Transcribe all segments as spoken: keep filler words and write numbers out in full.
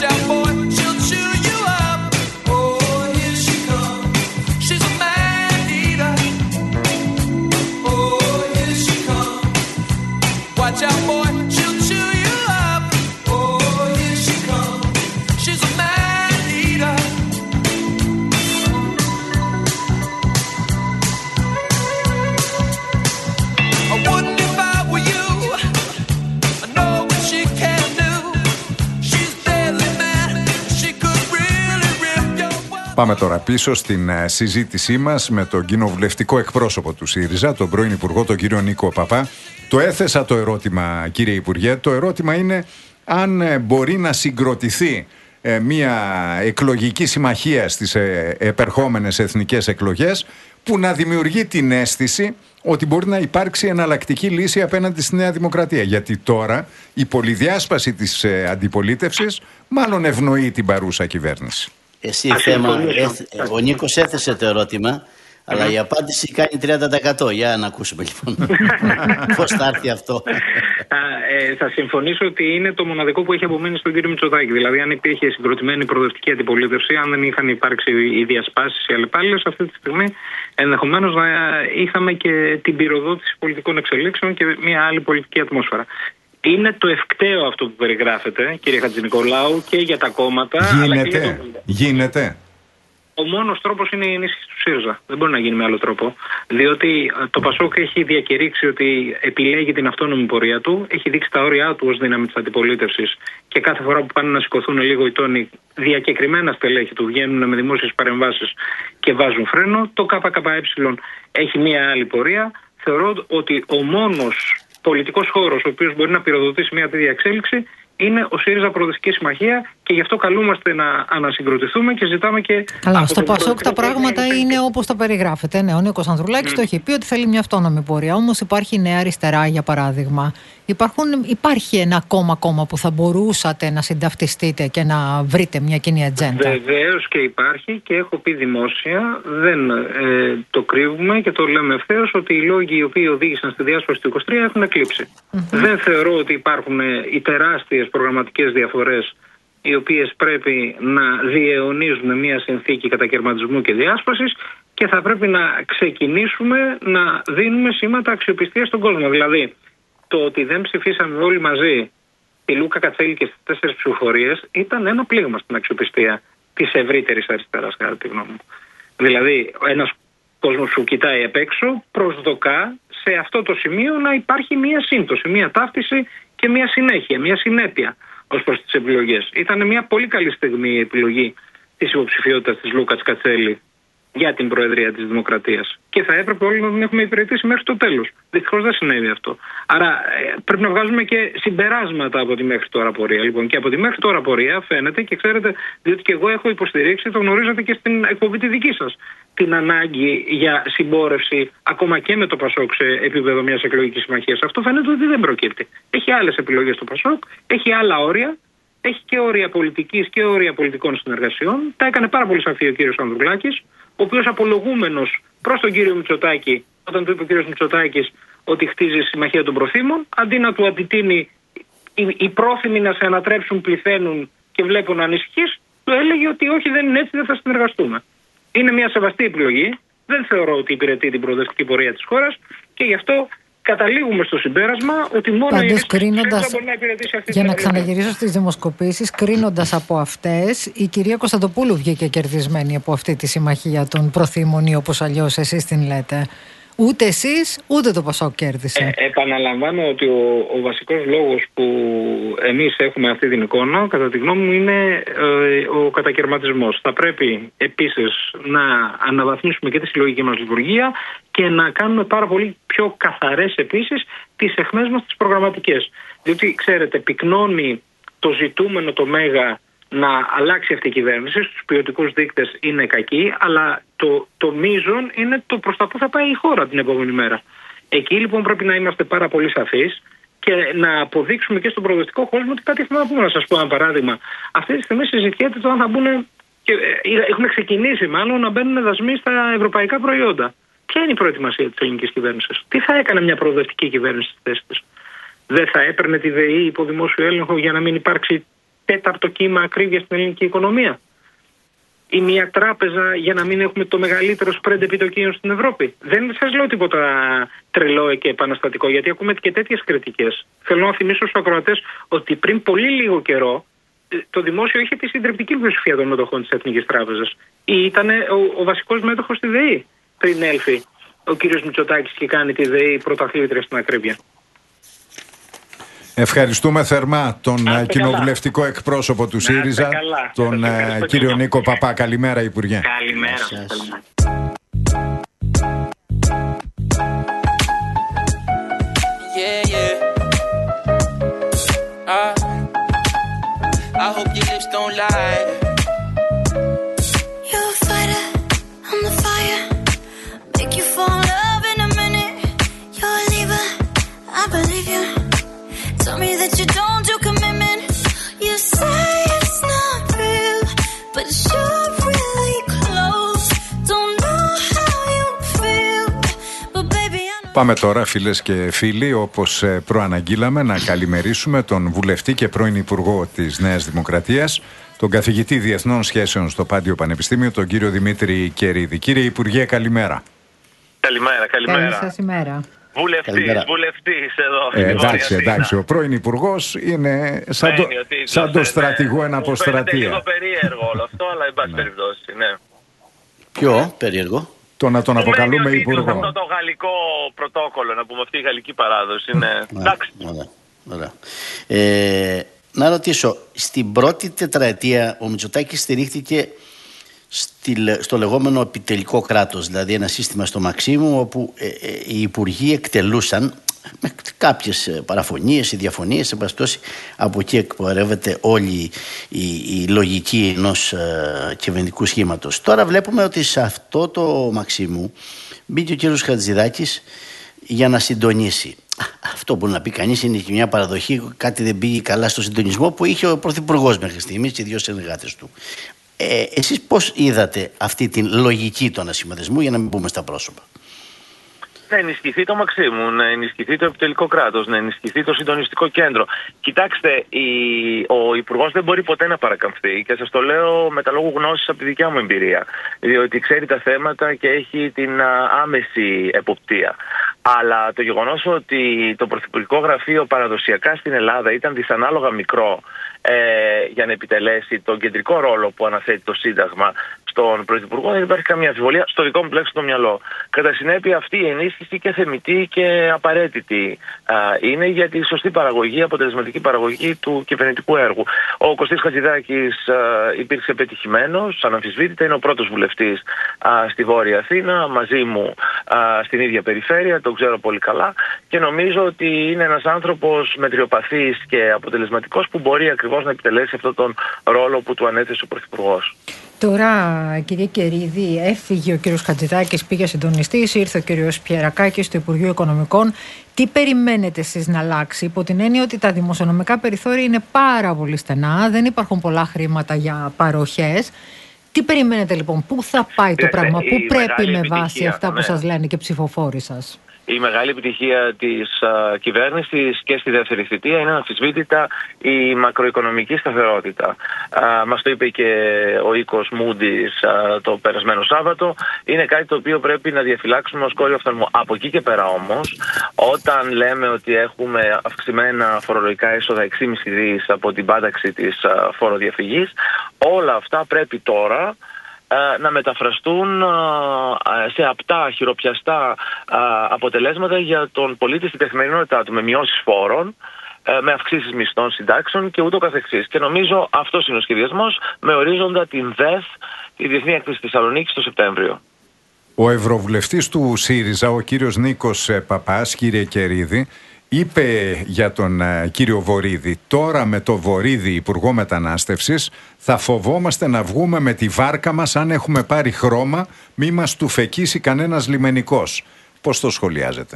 Πάμε τώρα πίσω στην συζήτησή μας με τον κοινοβουλευτικό εκπρόσωπο του ΣΥΡΙΖΑ, τον πρώην Υπουργό, τον κύριο Νίκο Παπά. Το έθεσα το ερώτημα, κύριε Υπουργέ. Το ερώτημα είναι αν μπορεί να συγκροτηθεί μια εκλογική συμμαχία στις επερχόμενες εθνικές εκλογές που να δημιουργεί την αίσθηση ότι μπορεί να υπάρξει εναλλακτική λύση απέναντι στη Νέα Δημοκρατία. Γιατί τώρα η πολυδιάσπαση της αντιπολίτευσης μάλλον ευνοεί την παρούσα κυβέρνηση. Εσύ θέμα, έθ, ο Νίκος έθεσε το ερώτημα, αλλά η απάντηση κάνει τριάντα τοις εκατό. Για να ακούσουμε λοιπόν πώς θα έρθει αυτό. ε, θα συμφωνήσω ότι είναι το μοναδικό που έχει απομείνει στον κύριο Μητσοτάκη. Δηλαδή, αν υπήρχε συγκροτημένη προοδευτική αντιπολίτευση, αν δεν είχαν υπάρξει οι διασπάσεις, οι αλλεπάλληλες, αυτή τη στιγμή ενδεχομένως να είχαμε και την πυροδότηση πολιτικών εξελίξεων και μια άλλη πολιτική ατμόσφαιρα. Είναι το ευκταίο αυτό που περιγράφεται, κύριε Χατζηνικολάου, και για τα κόμματα. Γίνεται. Αλλά και για το... Γίνεται. Ο μόνος τρόπος είναι η ενίσχυση του ΣΥΡΙΖΑ. Δεν μπορεί να γίνει με άλλο τρόπο. Διότι το ΠΑΣΟΚ έχει διακηρύξει ότι επιλέγει την αυτόνομη πορεία του, έχει δείξει τα όρια του ως δύναμη της αντιπολίτευσης και κάθε φορά που πάνε να σηκωθούν λίγο οι τόνοι, διακεκριμένα στελέχη του βγαίνουν με δημόσιες παρεμβάσεις και βάζουν φρένο. Το ΚΚΕ έχει μία άλλη πορεία. Θεωρώ ότι ο μόνος πολιτικός χώρος ο οποίος μπορεί να πυροδοτήσει μια τέτοια εξέλιξη είναι ο ΣΥΡΙΖΑ Προοδευτική Συμμαχία και γι' αυτό καλούμαστε να ανασυγκροτηθούμε και ζητάμε και. Αλλά στο ΠΑΣΟΚ τα πράγματα είναι όπως τα περιγράφεται. Ναι, ο Νίκος Ανδρουλάκης mm. το έχει πει ότι θέλει μια αυτόνομη πορεία. Όμως υπάρχει η Νέα Αριστερά, για παράδειγμα. Υπάρχουν, υπάρχει ένα ακόμα κόμμα που θα μπορούσατε να συνταυτιστείτε και να βρείτε μια κοινή ατζέντα. Βεβαίως και υπάρχει και έχω πει δημόσια, δεν ε, το κρύβουμε και το λέμε ευθέως ότι οι λόγοι οι οποίοι οδήγησαν στη διάσπαση του είκοσι τρία έχουν εκλείψει. Mm-hmm. Δεν θεωρώ ότι υπάρχουν οι τεράστιες προγραμματικές διαφορές οι οποίες πρέπει να διαιωνίζουν μια συνθήκη κατακαιρματισμού και διάσπασης και θα πρέπει να ξεκινήσουμε να δίνουμε σήματα αξιοπιστίας στον κόσμο. Δηλαδή, το ότι δεν ψηφίσαμε όλοι μαζί τη Λούκα Κατσέλη και στις τέσσερις ψηφοφορίες ήταν ένα πλήγμα στην αξιοπιστία της ευρύτερης αριστεράς, κατά τη γνώμη μου. Δηλαδή, ένας κόσμος που κοιτάει απ' έξω προσδοκά σε αυτό το σημείο να υπάρχει μια σύμπτωση, μια ταύτιση και μια συνέχεια, μια συνέπεια ως προς τις επιλογές. Ήταν μια πολύ καλή στιγμή η επιλογή της υποψηφιότητας της Λούκα Κατσέλη για την Προεδρία της Δημοκρατίας. Και θα έπρεπε όλοι να την έχουμε υπηρετήσει μέχρι το τέλος. Δυστυχώς δεν συνέβη αυτό. Άρα ε, πρέπει να βγάζουμε και συμπεράσματα από τη μέχρι τώρα πορεία. Λοιπόν, και από τη μέχρι τώρα πορεία φαίνεται και ξέρετε, διότι και εγώ έχω υποστηρίξει, το γνωρίζετε και στην εκπομπή τη δική σας, την ανάγκη για συμπόρευση ακόμα και με το ΠΑΣΟΚ σε επίπεδο μιας εκλογικής συμμαχίας. Αυτό φαίνεται ότι δεν προκύπτει. Έχει άλλες επιλογές το ΠΑΣΟΚ, έχει άλλα όρια. Έχει και όρια πολιτικής και όρια πολιτικών συνεργασιών. Τα έκανε πάρα πολύ σαφή ο κύριος Ανδρουλάκης, ο οποίος απολογούμενος προς τον κύριο Μητσοτάκη, όταν του είπε ο κύριος Μητσοτάκης ότι χτίζει συμμαχία των προθήμων, αντί να του αντιτείνει οι, οι πρόθυμοι να σε ανατρέψουν, πληθαίνουν και βλέπουν να ανησυχείς, του έλεγε ότι όχι, δεν είναι έτσι, δεν θα συνεργαστούμε. Είναι μια σεβαστή επιλογή. Δεν θεωρώ ότι υπηρετεί την προοδευτική πορεία της χώρας και γι' αυτό καταλήγουμε στο συμπέρασμα ότι μόνο Πάντως, η κρίνοντας, μπορεί να υπηρετήσει αυτή για την να ξαναγυρίσω στις δημοσκοπήσεις, κρίνοντας από αυτές, η κυρία Κωνσταντοπούλου βγήκε κερδισμένη από αυτή τη συμμαχία των προθήμων ή όπως αλλιώς εσείς την λέτε. Ούτε εσείς, ούτε το ΠΑΣΟΚ κέρδισε. Ε, επαναλαμβάνω ότι ο, ο βασικός λόγος που εμείς έχουμε αυτή την εικόνα, κατά τη γνώμη μου, είναι ε, ο κατακαιρματισμός. Θα πρέπει επίσης να αναβαθμίσουμε και τη συλλογική μας λειτουργία και να κάνουμε πάρα πολύ πιο καθαρές επίσης τις αιχμές μας τις προγραμματικές. Διότι, ξέρετε, πυκνώνει το ζητούμενο το μέγα να αλλάξει αυτή η κυβέρνηση, στους ποιοτικούς δείκτες είναι κακή, αλλά το, το μείζον είναι το προς τα που θα πάει η χώρα την επόμενη μέρα. Εκεί λοιπόν πρέπει να είμαστε πάρα πολύ σαφείς και να αποδείξουμε και στον προοδευτικό κόσμο ότι κάτι έχουμε να πούμε. Να σας πω ένα παράδειγμα. Αυτή τη στιγμή συζητιέται το αν θα μπουν, και έχουμε ξεκινήσει μάλλον να μπαίνουν δασμοί στα ευρωπαϊκά προϊόντα. Ποια είναι η προετοιμασία της ελληνικής κυβέρνησης? Τι θα έκανε μια προοδευτική κυβέρνηση στη θέση της? Δεν θα έπαιρνε τη ΔΕΗ υπό δημόσιο έλεγχο για να μην υπάρξει τέταρτο κύμα ακρίβεια στην ελληνική οικονομία? Ή μια τράπεζα για να μην έχουμε το μεγαλύτερο spread επιτοκίων στην Ευρώπη? Δεν σας λέω τίποτα τρελό και επαναστατικό, γιατί ακούμε και τέτοιες κριτικές. Θέλω να θυμίσω στους ακροατές ότι πριν πολύ λίγο καιρό το δημόσιο είχε τη συντριπτική πλειοψηφία των μετοχών της Εθνικής Τράπεζας. Ή ήταν ο, ο βασικός μέτοχος στη ΔΕΗ πριν έλθει ο κύριος Μητσοτάκης και κάνει τη ΔΕΗ πρωταθλήτρια στην ακρίβεια. Ευχαριστούμε θερμά τον Άστε κοινοβουλευτικό καλά. εκπρόσωπο του ΣΥΡΙΖΑ, τον κύριο Νίκο Παπά. Καλημέρα, Υπουργέ. Καλημέρα. Yeah, yeah. Uh, I hope your lips don't lie. You're a fighter, I'm the fire. Make you fall in love in a minute. You're a leaver, I believe you. Tell me that you don't do commitment. You say it's not real, but you're really close. Don't know how you feel, but baby I know. Πάμε τώρα, φίλες και φίλοι, όπως προαναγγείλαμε, να καλημερίσουμε τον βουλευτή και πρώην Υπουργό της Νέας Δημοκρατίας, τον καθηγητή Διεθνών Σχέσεων στο Πάντιο Πανεπιστήμιο, τον κύριο Δημήτρη Κερίδη. Κύριε Υπουργέ, καλημέρα. Καλημέρα, καλημέρα. Καλή σας ημέρα. Βουλευτής, βουλευτής εδώ. Ε, εντάξει, εντάξει. Ο πρώην Υπουργός είναι σαν το, σαν το στρατηγό εν αποστρατεία. Είναι λίγο περίεργο όλο αυτό, αλλά εν πάση περιπτώσει, ναι. Ποιο περίεργο? Το να τον αποκαλούμε Μένει ο Υπουργό. τίτλος, αυτό το γαλλικό πρωτόκολλο, να πούμε, αυτή η γαλλική παράδοση. Είναι... Εντάξει. Ωραία, ωραία. Ε, να ρωτήσω, στην πρώτη τετραετία ο Μητσοτάκης στηρίχθηκε στη, στο λεγόμενο επιτελικό κράτος, δηλαδή ένα σύστημα στο Μαξίμου όπου ε, ε, οι υπουργοί εκτελούσαν με κάποιες παραφωνίες ή διαφωνίες, εν πάση περιπτώσει, από εκεί εκπορεύεται όλη η, η λογική ενός ε, κυβερνητικού σχήματος. Τώρα βλέπουμε ότι σε αυτό το Μαξίμου μπήκε ο κύριος Χατζηδάκης για να συντονίσει. Αυτό μπορεί να πει κανείς, είναι και μια παραδοχή, κάτι δεν πήγε καλά στο συντονισμό που είχε ο Πρωθυπουργός μέχρι στιγμής και οι δύο συνεργάτες του. Ε, εσείς πώς είδατε αυτή την λογική του ανασχηματισμού, για να μην πούμε στα πρόσωπα? Να ενισχυθεί το Μαξίμου, να ενισχυθεί το επιτελικό κράτος, να ενισχυθεί το συντονιστικό κέντρο. Κοιτάξτε, η, ο Υπουργός δεν μπορεί ποτέ να παρακαμφθεί και σας το λέω με τα λόγου γνώσης από τη δικιά μου εμπειρία. Διότι ξέρει τα θέματα και έχει την α, άμεση εποπτεία. Αλλά το γεγονός ότι το Πρωθυπουργικό Γραφείο παραδοσιακά στην Ελλάδα ήταν δυσανάλογα μικρό ε, για να επιτελέσει τον κεντρικό ρόλο που αναθέτει το Σύνταγμα στον Πρωθυπουργό, δεν υπάρχει καμία αμφιβολία στο δικό μου τουλάχιστον το μυαλό. Κατά συνέπεια, αυτή η ενίσχυση και θεμιτή και απαραίτητη α, είναι για τη σωστή παραγωγή, αποτελεσματική παραγωγή του κυβερνητικού έργου. Ο Κωστής Χατζηδάκης α, υπήρξε πετυχημένος, αναμφισβήτητα, είναι ο πρώτος βουλευτής α, στη Βόρεια Αθήνα, μαζί μου α, στην ίδια περιφέρεια, τον ξέρω πολύ καλά και νομίζω ότι είναι ένας άνθρωπος μετριοπαθής και αποτελεσματικός που μπορεί ακριβώς να επιτελέσει αυτόν τον ρόλο που του ανέθεσε ο Πρωθυπουργός. Τώρα, κύριε Κερίδη, έφυγε ο κύριος Χατζηδάκης, πήγε συντονιστής, ήρθε ο κύριος Πιερακάκης στο Υπουργείο Οικονομικών. Τι περιμένετε εσείς να αλλάξει, υπό την έννοια ότι τα δημοσιονομικά περιθώρια είναι πάρα πολύ στενά, δεν υπάρχουν πολλά χρήματα για παροχές. Τι περιμένετε λοιπόν, πού θα πάει το πράγμα, πού πρέπει με βάση αυτά που ναι. σας λένε και ψηφοφόροι σας? Η μεγάλη επιτυχία της α, κυβέρνησης και στη δεύτερη θητεία είναι αμφισβήτητα η μακροοικονομική σταθερότητα. Α, μας το είπε και ο οίκος Moody's α, το περασμένο Σάββατο. Είναι κάτι το οποίο πρέπει να διαφυλάξουμε ως κόριο οφθαλμού. Από εκεί και πέρα όμως, όταν λέμε ότι έχουμε αυξημένα φορολογικά έσοδα έξι κόμμα πέντε δις από την πάταξη της α, φοροδιαφυγής, όλα αυτά πρέπει τώρα να μεταφραστούν σε απτά, χειροπιαστά αποτελέσματα για τον πολίτη στην καθημερινότητά του, με μειώσεις φόρων, με αυξήσεις μισθών, συντάξεων και ούτω καθεξής. Και νομίζω αυτός είναι ο σχεδιασμός, με ορίζοντα την ΔΕΘ, τη Διεθνή Έκθεση Θεσσαλονίκης, το Σεπτέμβριο. Ο Ευρωβουλευτής του ΣΥΡΙΖΑ, ο κύριος Νίκος Παπάς, κύριε Κερίδη, είπε για τον uh, κύριο Βορίδη, τώρα με το Βορίδη Υπουργό Μετανάστευσης θα φοβόμαστε να βγούμε με τη βάρκα μας αν έχουμε πάρει χρώμα, μη μας του φεκίσει κανένας λιμενικός. Πώς το σχολιάζετε?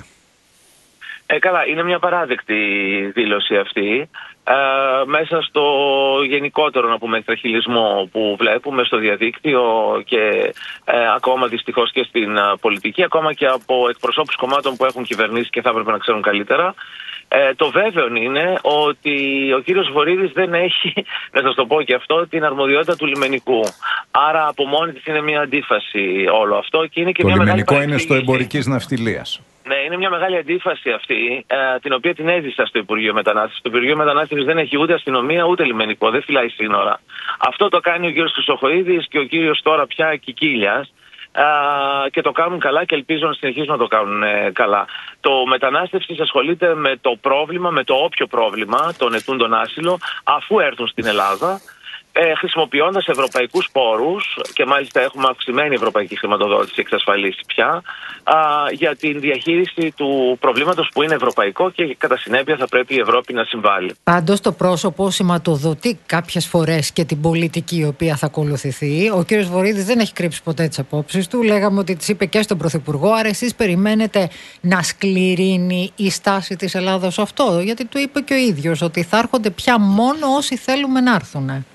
Ε, καλά, είναι μια παράδεκτη δήλωση αυτή. Ε, μέσα στο γενικότερο, να πούμε, εκτραχυλισμό που βλέπουμε στο διαδίκτυο και ε, ακόμα δυστυχώς και στην α, πολιτική, ακόμα και από εκπροσώπους κομμάτων που έχουν κυβερνήσει και θα έπρεπε να ξέρουν καλύτερα, Ε, το βέβαιο είναι ότι ο κύριος Βορίδης δεν έχει, να σας το πω και αυτό, την αρμοδιότητα του λιμενικού. Άρα από μόνη της είναι μια αντίφαση όλο αυτό και είναι και το μια λιμενικό μεγάλη είναι στο εμπορικής ναυτιλίας. Ναι, είναι μια μεγάλη αντίφαση αυτή, ε, την οποία την έζησα στο Υπουργείο Μετανάστευσης. Το Υπουργείο Μετανάστευσης δεν έχει ούτε αστυνομία ούτε λιμενικό, δεν φυλάει σύνορα. Αυτό το κάνει ο κύριος Χρυσοχοΐδης και ο κύριος τώρα πια Κικίλιας. Uh, και το κάνουν καλά και ελπίζω να συνεχίσουν να το κάνουν ε, καλά. Το μετανάστευση ασχολείται με το πρόβλημα, με το όποιο πρόβλημα των ετούντων άσυλο, αφού έρθουν στην Ελλάδα, ε, χρησιμοποιώντας ευρωπαϊκούς πόρους, και μάλιστα έχουμε αυξημένη ευρωπαϊκή χρηματοδότηση εξασφαλίσει πια, α, για την διαχείριση του προβλήματος που είναι ευρωπαϊκό και κατά συνέπεια θα πρέπει η Ευρώπη να συμβάλλει. Πάντως το πρόσωπο σηματοδοτεί κάποιες φορές και την πολιτική η οποία θα ακολουθηθεί. Ο κ. Βορίδης δεν έχει κρύψει ποτέ τις απόψεις του. Λέγαμε ότι τις είπε και στον Πρωθυπουργό. Άρα εσείς περιμένετε να σκληρύνει η στάση της Ελλάδος αυτό? Γιατί του είπε και ο ίδιος ότι θα έρχονται πια μόνο όσοι θέλουμε να έρθουν.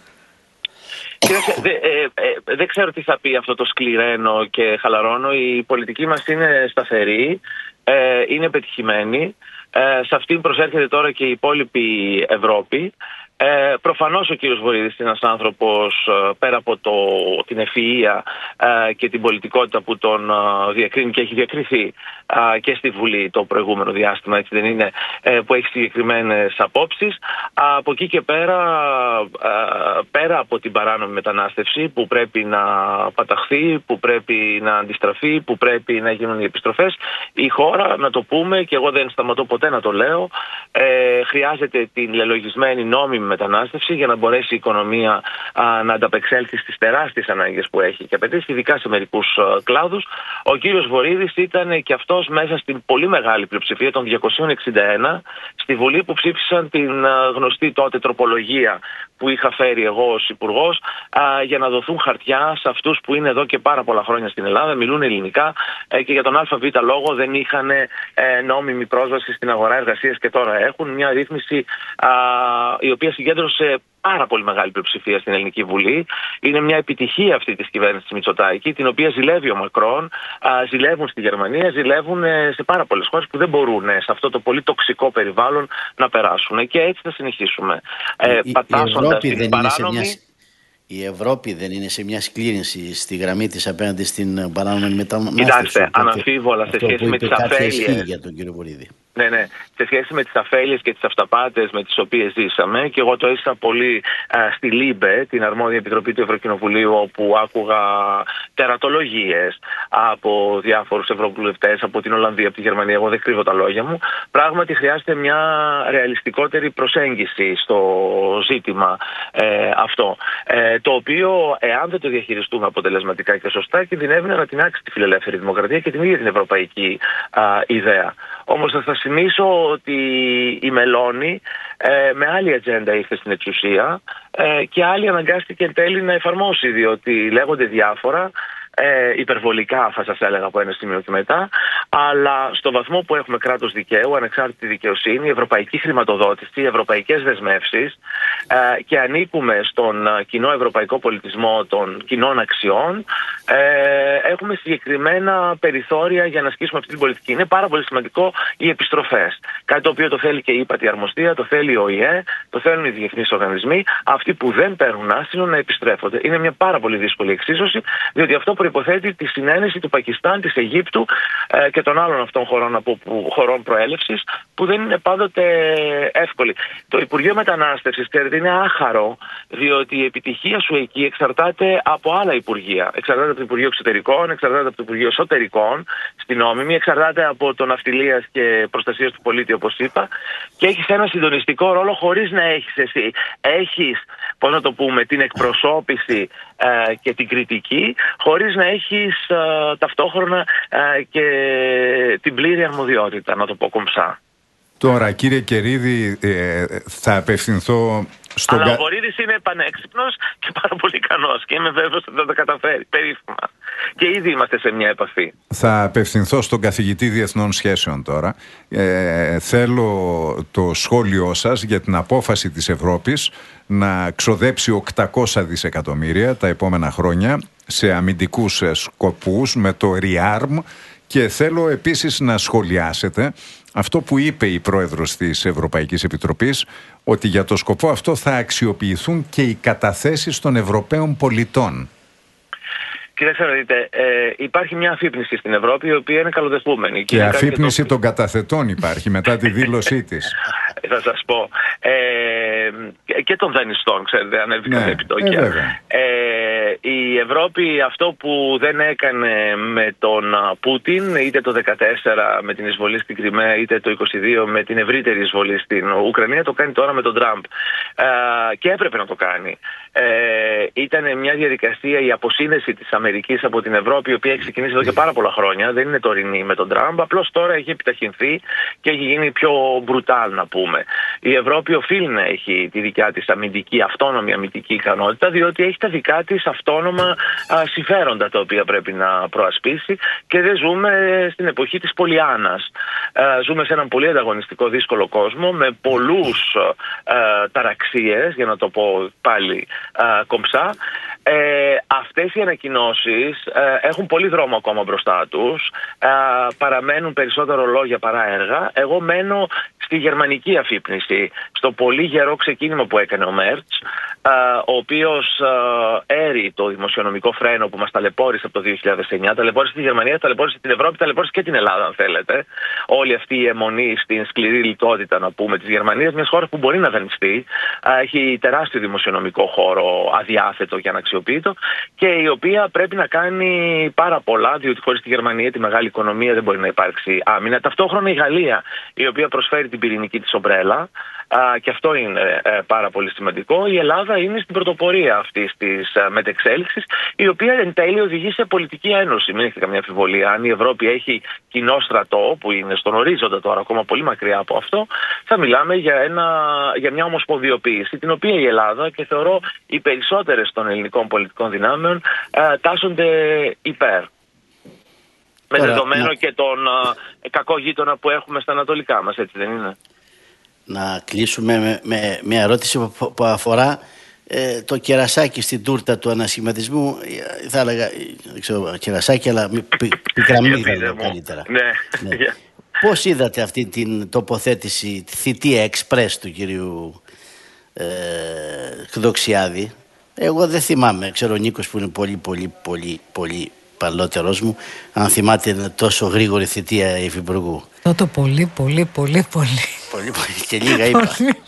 Δεν ε, ε, δε ξέρω τι θα πει αυτό το σκληραίνω και χαλαρώνω. Η πολιτική μας είναι σταθερή, ε, είναι πετυχημένη. Ε, σε αυτήν προσέρχεται τώρα και η υπόλοιπη Ευρώπη. Ε, προφανώς ο κύριος Βορίδης είναι ένας άνθρωπος, πέρα από το, την ευφυΐα ε, και την πολιτικότητα που τον ε, διακρίνει και έχει διακριθεί ε, και στη Βουλή το προηγούμενο διάστημα, έτσι δεν είναι, ε, που έχει συγκεκριμένες απόψεις. Από εκεί και πέρα, ε, πέρα από την παράνομη μετανάστευση που πρέπει να παταχθεί, που πρέπει να αντιστραφεί, που πρέπει να γίνουν οι επιστροφές, η χώρα, να το πούμε, και εγώ δεν σταματώ ποτέ να το λέω, ε, χρειάζεται την λελογισμένη νόμιμη μετανάστευση για να μπορέσει η οικονομία α, να ανταπεξέλθει στις τεράστιες ανάγκες που έχει και απαιτήσει, ειδικά σε μερικούς α, κλάδους. Ο κύριος Βορίδης ήταν και αυτός μέσα στην πολύ μεγάλη πλειοψηφία των διακόσια εξήντα ένα στη Βουλή που ψήφισαν την α, γνωστή τότε τροπολογία που είχα φέρει εγώ ως υπουργός α, για να δοθούν χαρτιά σε αυτούς που είναι εδώ και πάρα πολλά χρόνια στην Ελλάδα, μιλούν ελληνικά ε, και για τον ΑΒ λόγο δεν είχαν ε, νόμιμη πρόσβαση στην αγορά εργασίας και τώρα έχουν μια ρύθμιση α, η οποία συγκέντρωσε πάρα πολύ μεγάλη πλειοψηφία στην Ελληνική Βουλή. Είναι μια επιτυχία αυτή της κυβέρνησης Μητσοτάκη, την οποία ζηλεύει ο Μακρόν, α, ζηλεύουν στη Γερμανία, ζηλεύουν ε, σε πάρα πολλές χώρες που δεν μπορούν ε, σε αυτό το πολύ τοξικό περιβάλλον να περάσουν. Και έτσι θα συνεχίσουμε. Ε, η, πατάσσοντας η, την παράνομη... μια... η Ευρώπη δεν είναι σε μια σκλήρυνση στη γραμμή της απέναντι στην παράνομη μετανάστευση? Κοιτάξτε, αναμφίβολα σε σχέση με τις αφέλειες για τον κύριο Βορίδη. Ναι, ναι. Σε σχέση με τις αφέλειες και τις αυταπάτες με τις οποίες ζήσαμε, και εγώ το έζησα πολύ α, στη ΛΥΜΠΕ, την αρμόδια επιτροπή του Ευρωκοινοβουλίου, όπου άκουγα τερατολογίες από διάφορους ευρωβουλευτές, από την Ολλανδία, από τη Γερμανία. Εγώ δεν κρύβω τα λόγια μου. Πράγματι χρειάζεται μια ρεαλιστικότερη προσέγγιση στο ζήτημα ε, αυτό. Ε, το οποίο, εάν δεν το διαχειριστούμε αποτελεσματικά και σωστά, κινδυνεύει να ανατινάξει τη φιλελεύθερη δημοκρατία και την ίδια την ευρωπαϊκή α, ιδέα. Όμως θα σας θυμίσω ότι η Μελώνη ε, με άλλη ατζέντα ήρθε στην εξουσία ε, και άλλη αναγκάστηκε εν τέλει να εφαρμόσει, διότι λέγονται διάφορα, ε, υπερβολικά θα σας έλεγα από ένα σημείο και μετά, αλλά στο βαθμό που έχουμε κράτος δικαίου, ανεξάρτητη δικαιοσύνη, ευρωπαϊκή χρηματοδότηση, ευρωπαϊκές δεσμεύσεις ε, και ανήκουμε στον κοινό ευρωπαϊκό πολιτισμό των κοινών αξιών, ε, έχουμε συγκεκριμένα περιθώρια για να ασκήσουμε αυτή την πολιτική. Είναι πάρα πολύ σημαντικό οι επιστροφές. Κάτι το οποίο το θέλει και η ΥΠΑΤΗ Αρμοστία, το θέλει ο ΙΕ, το θέλουν οι διεθνείς οργανισμοί, αυτοί που δεν παίρνουν άσυλο να επιστρέφονται. Είναι μια πάρα πολύ δύσκολη εξίσωση, διότι αυτό προϋποθέτει τη συνένεση του Πακιστάν, της Αιγύπτου ε, και των άλλων αυτών χωρών, από, που, χωρών προέλευσης, που δεν είναι πάντοτε εύκολη. Το Υπουργείο Μετανάστευσης, ξέρετε, είναι άχαρο, διότι η επιτυχία σου εκεί εξαρτάται από άλλα υπουργεία. Εξαρτάται από το Υπουργείο Εξωτερικών, εξαρτάται από το Υπουργείο Εσωτερικών, στην νόμιμη, εξαρτάται από το Ναυτιλίας και Προστασίας του Πολίτη, όπως είπα, και έχεις ένα συντονιστικό ρόλο χωρίς να έχεις εσύ. Έχεις, πώς να το πούμε, την εκπροσώπηση ε, και την κριτική, χωρίς να έχεις ε, ταυτόχρονα ε, και την πλήρη αρμοδιότητα, να το πω κομψά. Τώρα, κύριε Κερίδη, ε, θα απευθυνθώ στον... Αλλά ο Βορίδης είναι πανέξυπνος και πάρα πολύ ικανός και είμαι βέβαιος ότι θα το καταφέρει περίφημα. Και ήδη είμαστε σε μια επαφή. Θα απευθυνθώ στον καθηγητή Διεθνών Σχέσεων τώρα. Ε, θέλω το σχόλιο σας για την απόφαση της Ευρώπης να ξοδέψει οκτακόσια δισεκατομμύρια τα επόμενα χρόνια σε αμυντικούς σκοπούς με το ReArm. Και θέλω επίσης να σχολιάσετε αυτό που είπε η πρόεδρος της Ευρωπαϊκής Επιτροπής, ότι για το σκοπό αυτό θα αξιοποιηθούν και οι καταθέσεις των Ευρωπαίων πολιτών. Κοιτάξτε να δείτε, ε, υπάρχει μια αφύπνιση στην Ευρώπη η οποία είναι καλοδεχούμενη. Και, και αφύπνιση το... των καταθετών υπάρχει μετά τη δήλωσή της. Θα σας πω. Ε, και των δανειστών, ξέρετε, ανέβηκαν ναι, επιτόκια. Ε, ε, η Ευρώπη αυτό που δεν έκανε με τον Πούτιν, είτε το δεκατέσσερα με την εισβολή στην Κριμαία, είτε το είκοσι δύο με την ευρύτερη εισβολή στην Ουκρανία, το κάνει τώρα με τον Τραμπ. Ε, και έπρεπε να το κάνει. Ε, ήταν μια διαδικασία, η αποσύνδεση της Αμερικής από την Ευρώπη, η οποία έχει ξεκινήσει εδώ και πάρα πολλά χρόνια. Δεν είναι τωρινή με τον Τραμπ, απλώς τώρα έχει επιταχυνθεί και έχει γίνει πιο μπρουτάλ, να πούμε. Η Ευρώπη οφείλει να έχει τη δικιά της αμυντική, αυτόνομη αμυντική ικανότητα, διότι έχει τα δικά της αυτόνομα α, συμφέροντα τα οποία πρέπει να προασπίσει, και δεν ζούμε στην εποχή της Πολιάννας. Α, ζούμε σε έναν πολύ ανταγωνιστικό, δύσκολο κόσμο με πολλούς α, ταραξίες, για να το πω πάλι α, κομψά. Ε, αυτές οι ανακοινώσεις ε, έχουν πολύ δρόμο ακόμα μπροστά τους, ε, παραμένουν περισσότερο λόγια παρά έργα. Εγώ μένω στη γερμανική αφύπνιση, στο πολύ γερό ξεκίνημα που έκανε ο Μέρτς, ε, ο οποίος ε, έρει το δημοσιονομικό φρένο που μας ταλαιπώρησε από το δύο χιλιάδες εννιά, ταλαιπώρησε τη Γερμανία, ταλαιπώρησε την Ευρώπη, ταλαιπώρησε και την Ελλάδα, αν θέλετε. Όλη αυτή η αιμονή στην σκληρή λιτότητα, να πούμε, της Γερμανίας, μιας χώρας που μπορεί να δανειστεί, ε, έχει τεράστιο δημοσιονομικό χώρο αδιάθετο για να αξιοποιητό, και η οποία πρέπει να κάνει πάρα πολλά, διότι χωρίς τη Γερμανία, τη μεγάλη οικονομία, δεν μπορεί να υπάρξει άμυνα. Ταυτόχρονα η Γαλλία, η οποία προσφέρει την πυρηνική της ομπρέλα, α, και αυτό είναι ε, πάρα πολύ σημαντικό. Η Ελλάδα είναι στην πρωτοπορία αυτής της ε, μετεξέλιξης, η οποία εν τέλει οδηγεί σε πολιτική ένωση. Μην έχετε καμία αμφιβολία. Αν η Ευρώπη έχει κοινό στρατό, που είναι στον ορίζοντα τώρα, ακόμα πολύ μακριά από αυτό, θα μιλάμε για, ένα, για μια ομοσπονδιοποίηση, την οποία η Ελλάδα, και θεωρώ οι περισσότερες των ελληνικών πολιτικών δυνάμεων, ε, τάσσονται υπέρ. Με Τώρα, δεδομένο να... και τον ε, κακό γείτονα που έχουμε στα ανατολικά μας, έτσι δεν είναι? Να κλείσουμε με, με μια ερώτηση που, που αφορά ε, το κερασάκι στην τούρτα του ανασχηματισμού. Θα έλεγα, δεν ξέρω, κερασάκι, αλλά πικραμή θα έλεγα καλύτερα. Ναι. Ναι. Πώς είδατε αυτή την τοποθέτηση, τη θητεία εξπρές του κυρίου ε, Δοξιάδη? Εγώ δεν θυμάμαι, ξέρω ο Νίκος που είναι πολύ πολύ πολύ πολύ παλαιότερος μου, αν θυμάται είναι τόσο γρήγορη θητεία υφυπουργού. Τότε πολύ πολύ πολύ πολύ Πολύ πολύ και λίγα είπα.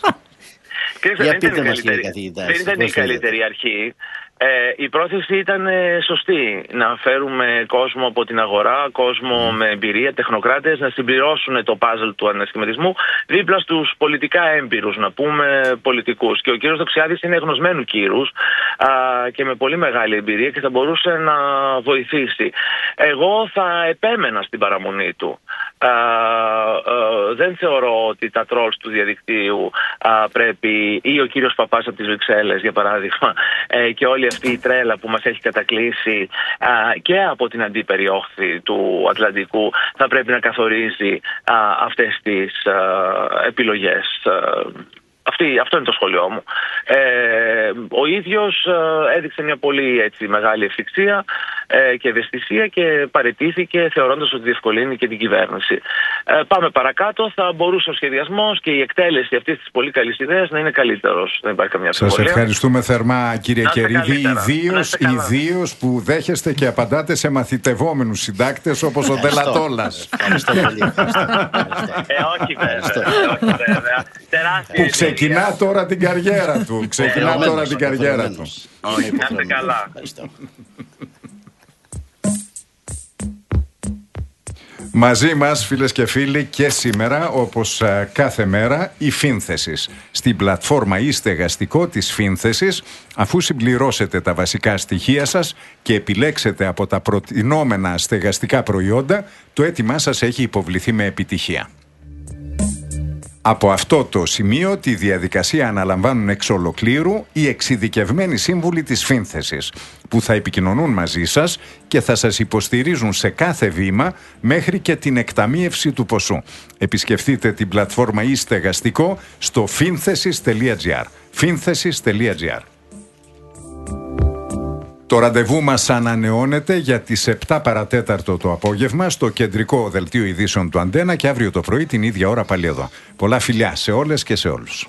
Για πείτε μας, κύριε καθηγητά. Δεν ήταν η καλύτερη αρχή. Ε, η πρόθεση ήταν ε, σωστή. Να φέρουμε κόσμο από την αγορά, κόσμο mm. με εμπειρία, τεχνοκράτες, να συμπληρώσουν το πάζλ του ανασχηματισμού δίπλα στους πολιτικά έμπειρους, να πούμε, πολιτικούς. Και ο κύριος Δοξιάδης είναι γνωσμένου κύρους α, και με πολύ μεγάλη εμπειρία, και θα μπορούσε να βοηθήσει. Εγώ θα επέμενα στην παραμονή του. Α, α, δεν θεωρώ ότι τα τρόλς του διαδικτύου α, πρέπει, ή ο κύριος Παπάς από τις Βρυξέλλες, για παράδειγμα, ε, και όλη αυτή η τρέλα που μας έχει κατακλείσει α, και από την αντίπερη όχθη του Ατλαντικού, θα πρέπει να καθορίζει α, αυτές τις α, επιλογές. Αυτή, αυτό είναι το σχόλιο μου. Ε, ο ίδιος ε, έδειξε μια πολύ έτσι, μεγάλη ευθυξία ε, και ευαισθησία, και παραιτήθηκε θεωρώντας ότι διευκολύνει και την κυβέρνηση. Ε, πάμε παρακάτω. Θα μπορούσε ο σχεδιασμός και η εκτέλεση αυτής της πολύ καλής ιδέας να είναι καλύτερος. Δεν υπάρχει καμία αμφιβολία. Σας ευχαριστούμε θερμά, κύριε Κερίδη. Ιδίως, ιδίως που δέχεστε και απαντάτε σε μαθητευόμενους συντάκτες όπως ο Ντελατόλας. Ευχαριστώ πολύ. Ε, όχι βέβαια. Τεράστια. Ξεκινά τώρα την καριέρα του. Ξεκινά τώρα την καριέρα του. Όχι, να είστε καλά. Μαζί μας, φίλες και φίλοι, και σήμερα, όπως α, κάθε μέρα, η Φίνθεσης. Στην πλατφόρμα ή στεγαστικό της Φίνθεσης, αφού συμπληρώσετε τα βασικά στοιχεία σας και επιλέξετε από τα προτινόμενα στεγαστικά προϊόντα, το αίτημά σας έχει υποβληθεί με επιτυχία. Από αυτό το σημείο τη διαδικασία αναλαμβάνουν εξ ολοκλήρου οι εξειδικευμένοι σύμβουλοι της Φίνθεσης, που θα επικοινωνούν μαζί σας και θα σας υποστηρίζουν σε κάθε βήμα μέχρι και την εκταμείευση του ποσού. Επισκεφτείτε την πλατφόρμα ή στεγαστικό στο finthesis τελεία gr. finthesis τελεία gr. Το ραντεβού μας ανανεώνεται για τις επτά παρατέταρτο το απόγευμα στο κεντρικό δελτίο ειδήσεων του Αντένα και αύριο το πρωί την ίδια ώρα πάλι εδώ. Πολλά φιλιά σε όλες και σε όλους.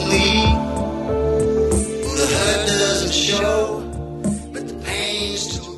Show, but the pain's too